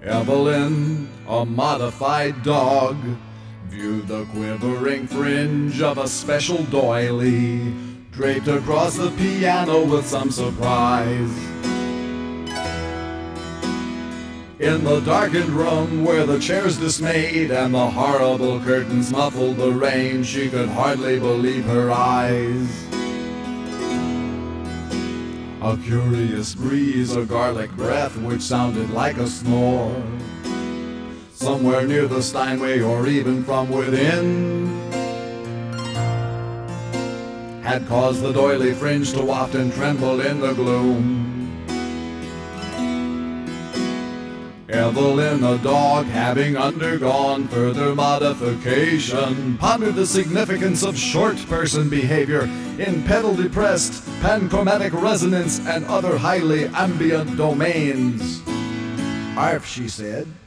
Evelyn, a modified dog, viewed the quivering fringe of a special doily draped across the piano with some surprise. In the darkened room where the chairs dismayed and the horrible curtains muffled the rain, she could hardly believe her eyes. A curious breeze, a garlic breath which sounded like a snore, somewhere near the Steinway or even from within, had caused the doily fringe to waft and tremble in the gloom. Evelyn, the dog, having undergone further modification, pondered the significance of short-person behavior in pedal-depressed, panchromatic resonance, and other highly ambient domains. "Arf," she said.